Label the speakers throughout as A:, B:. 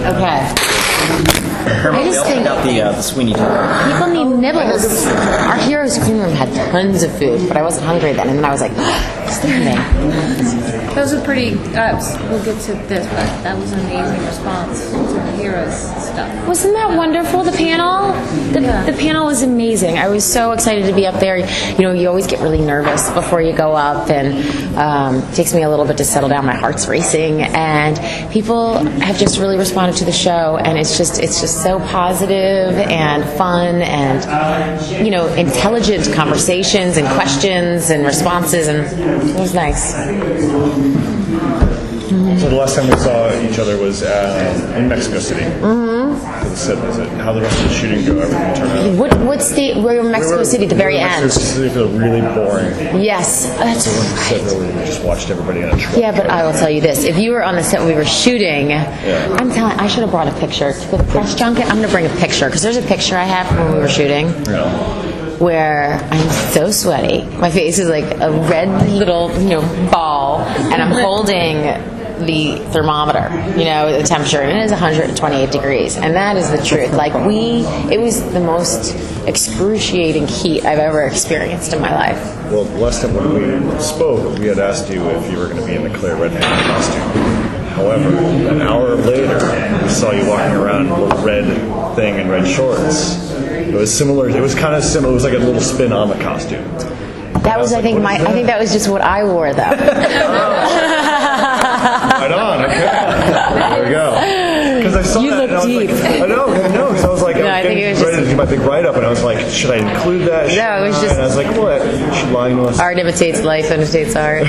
A: Okay.
B: I just think about the Sweeney Todd.
A: People need nibbles. Our Heroes Cream Room had tons of food, but I wasn't hungry then. And then I was like, standing.
C: Those were pretty. We'll get to this, but that was an amazing response to the Heroes stuff.
A: Wasn't that wonderful? The panel, the panel was amazing. I was so excited to be up there. You know, you always get really nervous before you go up, and it takes me a little bit to settle down. My heart's racing, and people have just really responded to the show, and it's just so positive and fun, and intelligent conversations and questions and responses, and it was nice.
D: So the last time we saw each other was in Mexico City. For the set visit. How the rest of the shooting go? Everything turned out.
A: What state? We were in Mexico City at the very end.
D: Mexico City felt really boring.
A: Yes, that's right.
D: We just watched everybody in a truck.
A: Yeah, but I will tell you this: if you were on the set when we were shooting, I should have brought a picture for the press junket. I'm going to bring a picture because there's a picture I have from when we were shooting.
D: Yeah.
A: Where I'm so sweaty. My face is like a red little, ball, and I'm holding the thermometer, the temperature, and it is 128 degrees, and that is the truth. It was the most excruciating heat I've ever experienced in my life.
D: Well, last time when we spoke, we had asked you if you were going to be in the Claire Redhand costume. However, an hour later, we saw you walking around in a little red thing in red shorts. It was similar. It was kind of similar. It was like a little spin on the costume.
A: That was, I think that was just what I wore, though.
D: Right on. Okay. There we go. Because I saw
A: you
D: that.
A: You look deep.
D: I know. Because I was like, I was getting ready to do my big write-up, and I was like, should I include that?
A: No, it was just.
D: And I was like, what? She's lying to us.
A: Art imitates life, imitates art.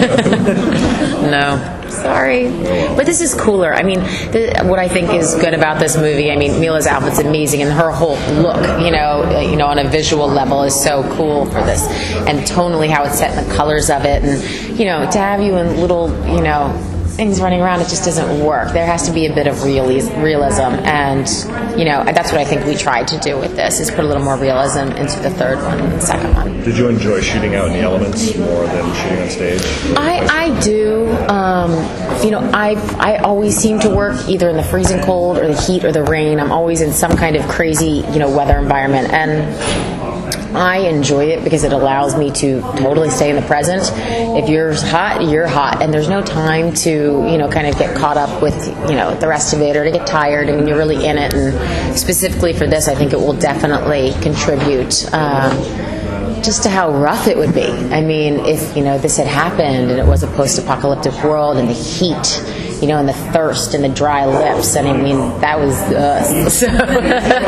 A: No. Sorry. But this is cooler. I mean, what I think is good about this movie, I mean, Mila's outfit's amazing, and her whole look, on a visual level is so cool for this. And tonally, how it's set and the colors of it. And, to have you in little, things running around, it just doesn't work. There has to be a bit of realism. And, that's what I think we tried to do with this, is put a little more realism into the third one and the second one.
D: Did you enjoy shooting out in the elements more than shooting on stage?
A: I do. I always seem to work either in the freezing cold or the heat or the rain. I'm always in some kind of crazy, weather environment. And I enjoy it because it allows me to totally stay in the present. If you're hot, you're hot. And there's no time to, kind of get caught up with, the rest of it or to get tired. I mean, you're really in it. And specifically for this, I think it will definitely contribute just to how rough it would be. I mean, if, this had happened and it was a post-apocalyptic world and the heat, and the thirst and the dry lips, and I mean, that was us. So.
E: How did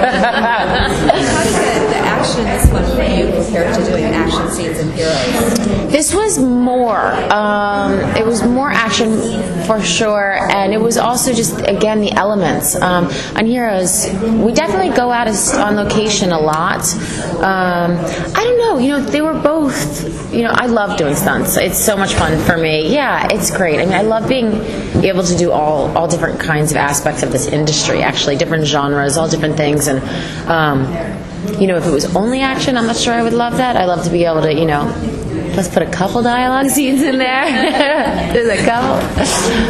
E: the action in this one for you compared to doing action scenes in Heroes?
A: This was more. It was more action for sure, and it was also just, again, the elements. On Heroes, we definitely go out on location a lot. I don't know, they were both, I love doing stunts. It's so much fun for me. Yeah, it's great. I mean, I love being able to do all different kinds of aspects of this industry, actually, different genres, all different things. And, if it was only action, I'm not sure I would love that. I love to be able to, let's put a couple dialogue scenes in there. There's a couple.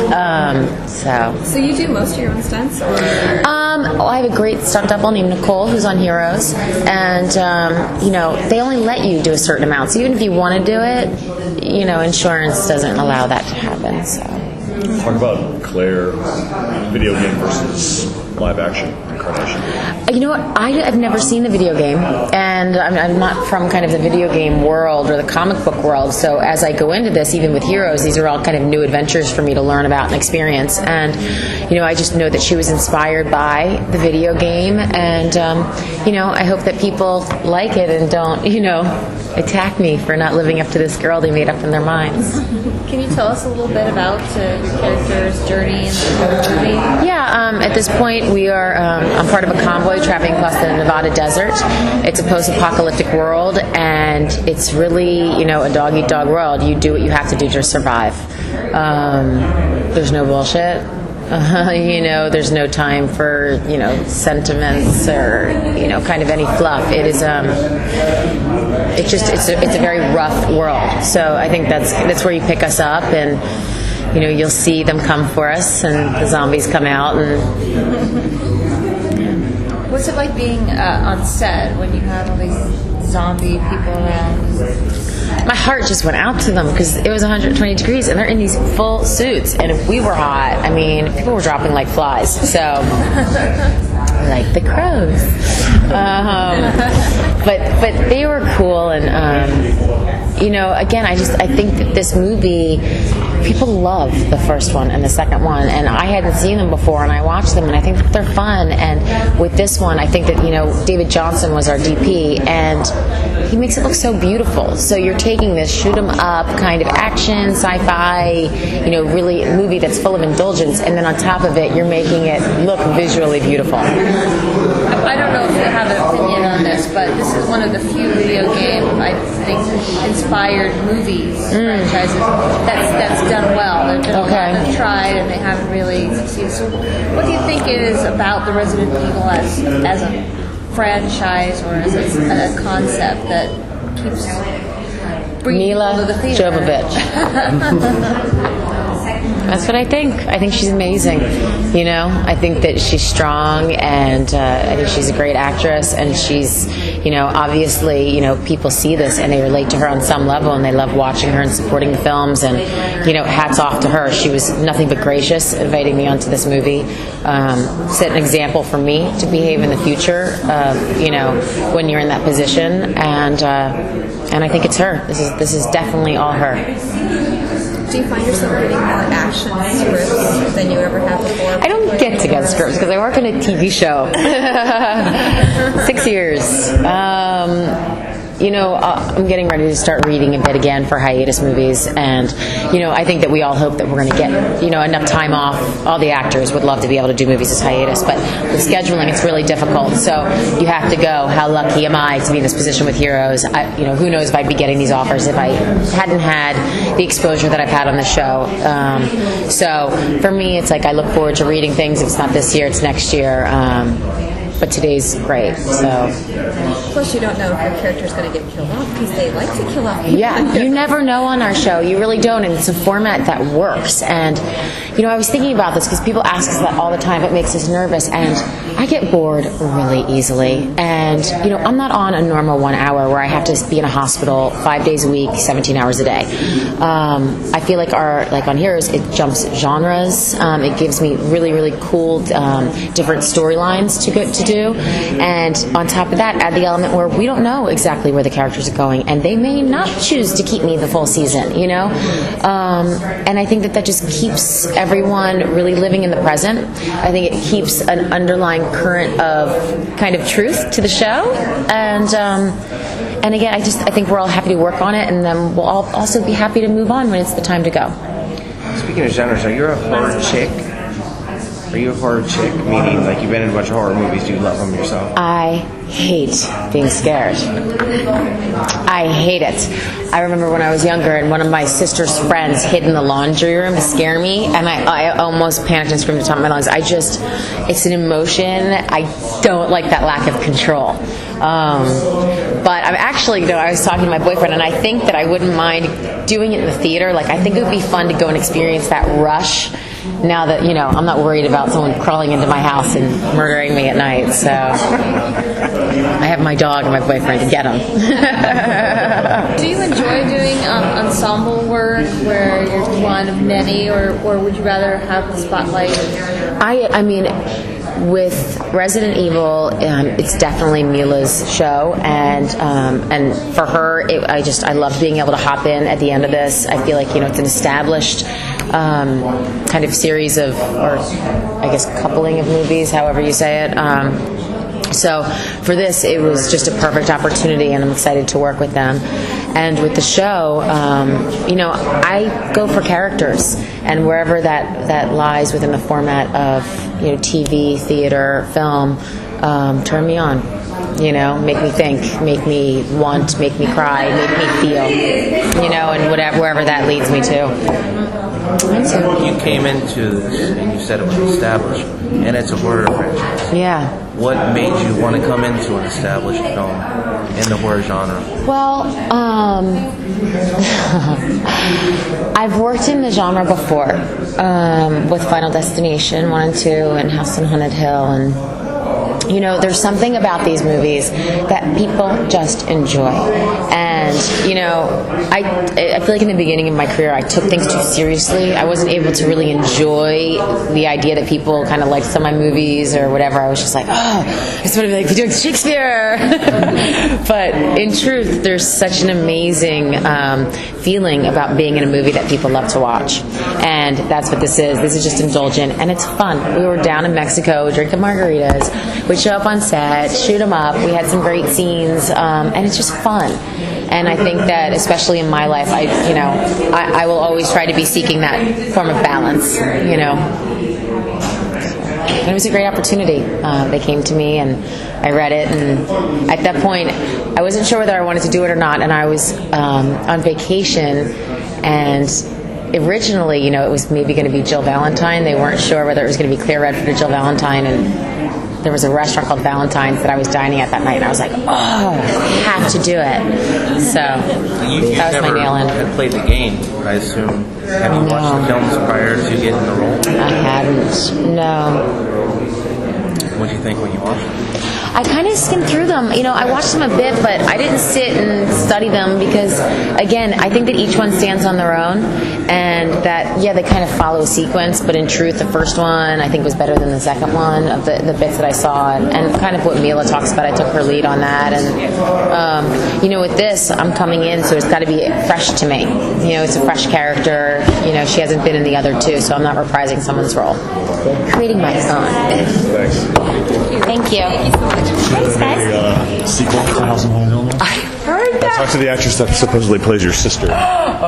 E: So you do most of your own stunts? Or?
A: I have a great stunt double named Nicole who's on Heroes, and they only let you do a certain amount. So even if you want to do it, insurance doesn't allow that to happen. So.
D: Talk about Claire video game versus live action incarnation.
A: You know what? I have never seen the video game, and I'm not from kind of the video game world or the comic book world. So as I go into this, even with Heroes, these are all kind of new adventures for me to learn about and experience. And I just know that she was inspired by the video game, and I hope that people like it and don't attack me for not living up to this girl they made up in their minds.
C: Can you tell us a little bit about your character's journey in the movie?
A: Yeah, at this point we are, I'm part of a convoy traveling across the Nevada desert. It's a post-apocalyptic world, and it's really, a dog-eat-dog world. You do what you have to do to survive. There's no bullshit. There's no time for, sentiments or, kind of any fluff. It is, it's a very rough world. So I think that's where you pick us up, and you'll see them come for us, and the zombies come out. And
C: what's it like being on set when you have all these zombie people around?
A: my heart just went out to them because it was 120 degrees and they're in these full suits. And if we were hot, I mean, people were dropping like flies. So, like the crows. But they were cool. And, again, I think that this movie, people love the first one and the second one. And I hadn't seen them before, and I watched them, and I think that they're fun. And with this one, I think that, David Johnson was our DP, and he makes it look so beautiful. So you're taking this shoot 'em up kind of action, sci-fi, really movie that's full of indulgence, and then on top of it, you're making it look visually beautiful.
C: I don't know if you have an opinion on this, but this is one of the few video game, I think, inspired movies franchises that's done well. There's been a lot that have tried, and they haven't really succeeded. So what do you think it is about the Resident Evil as a franchise or as a concept that keeps bringing people to the theater?
A: Mila Jovovich. That's what I think. I think she's amazing. I think that she's strong, and I think she's a great actress, and she's, obviously, people see this and they relate to her on some level, and they love watching her and supporting the films, and, hats off to her. She was nothing but gracious inviting me onto this movie. Set an example for me to behave in the future, when you're in that position, and I think it's her. This is definitely all her.
E: Do you find yourself getting more action scripts than you ever have before?
A: I don't get to get scripts because I work on a TV show. 6 years. I'm getting ready to start reading a bit again for hiatus movies, and I think that we all hope that we're going to get enough time off. All the actors would love to be able to do movies as hiatus, but with scheduling it's really difficult. So you have to go. How lucky am I to be in this position with Heroes? Who knows if I'd be getting these offers if I hadn't had the exposure that I've had on the show. So for me, it's like I look forward to reading things. If it's not this year, it's next year. But today's great. So.
E: Plus, you don't know if your character's going to get killed off because they like to kill off people.
A: Yeah, you never know on our show. You really don't, and it's a format that works. And I was thinking about this because people ask us that all the time. It makes us nervous, and I get bored really easily. And I'm not on a normal 1 hour where I have to be in a hospital 5 days a week, 17 hours a day. I feel like on Heroes, it jumps genres. It gives me really, really cool, different storylines to do, and on top of that, add the element where we don't know exactly where the characters are going, and they may not choose to keep me the full season. And I think that just keeps everyone really living in the present. I think it keeps an underlying current of kind of truth to the show, and again, I think we're all happy to work on it, and then we'll all also be happy to move on when it's the time to go.
F: Speaking of genres, are you a horror chick? Are you a horror chick? Meaning, like, you've been in a bunch of horror movies. Do you love them yourself?
A: I hate being scared. I hate it. I remember when I was younger and one of my sister's friends hid in the laundry room to scare me, and I almost panicked and screamed at the top of my lungs. It's an emotion. I don't like that lack of control. But I'm actually, I was talking to my boyfriend, and I think that I wouldn't mind doing it in the theater. Like, I think it would be fun to go and experience that rush now that, I'm not worried about someone crawling into my house and murdering me at night. So I have my dog and my boyfriend to get him.
C: Do you enjoy doing ensemble work where you're one of many, or would you rather have the spotlight?
A: I mean, with Resident Evil, it's definitely Mila's show, and for her, I love being able to hop in at the end of this. I feel like it's an established kind of series of, or I guess coupling of movies, however you say it. So for this, it was just a perfect opportunity, and I'm excited to work with them. And with the show, I go for characters, and wherever that lies within the format of TV, theater, film, turn me on. Make me think, make me want, make me cry, make me feel, and wherever that leads me to.
F: You came into this and you said it was established, and it's a horror franchise.
A: Yeah.
F: what made you want to come into an established film in the horror genre?
A: Well, I've worked in the genre before with Final Destination 1 and 2 and House on Haunted Hill, and you know, there's something about these movies that people just enjoy. And, you know, I feel like in the beginning of my career, I took things too seriously. I wasn't able to really enjoy the idea that people kind of liked some of my movies or whatever. I was just like, oh, it's sort of like doing Shakespeare. But in truth, there's such an amazing feeling about being in a movie that people love to watch. And that's what this is. This is just indulgent, and it's fun. We were down in Mexico drinking margaritas. We'd show up on set, shoot them up. We had some great scenes, and it's just fun. And I think that, especially in my life, I will always try to be seeking that form of balance, you know. And it was a great opportunity. They came to me, and I read it, and at that point, I wasn't sure whether I wanted to do it or not, and I was on vacation, and originally, you know, it was maybe going to be Jill Valentine. They weren't sure whether it was going to be Claire Redford or Jill Valentine, and there was a restaurant called Valentine's that I was dining at that night, and I was like, oh, I have to do it. So that was my nail-in.
F: You had played the game, I assume. Have you watched the films prior to getting the role?
A: I hadn't, no.
F: What do you think when you watched them?
A: I kind of skimmed through them. You know, I watched them a bit, but I didn't sit and study them because, again, I think that each one stands on their own, and that, yeah, they kind of follow a sequence, but in truth, the first one I think was better than the second one of the bits that I saw, and kind of what Mila talks about. I took her lead on that, and, you know, with this, I'm coming in, so it's got to be fresh to me. You know, it's a fresh character. You know, she hasn't been in the other two, so I'm not reprising someone's role. Creating my own.
D: Thanks.
A: Thank you. Thanks, guys.
G: Sequel to House on Haunted Hill?
A: I heard that.
G: Talk to the actress that supposedly plays your sister.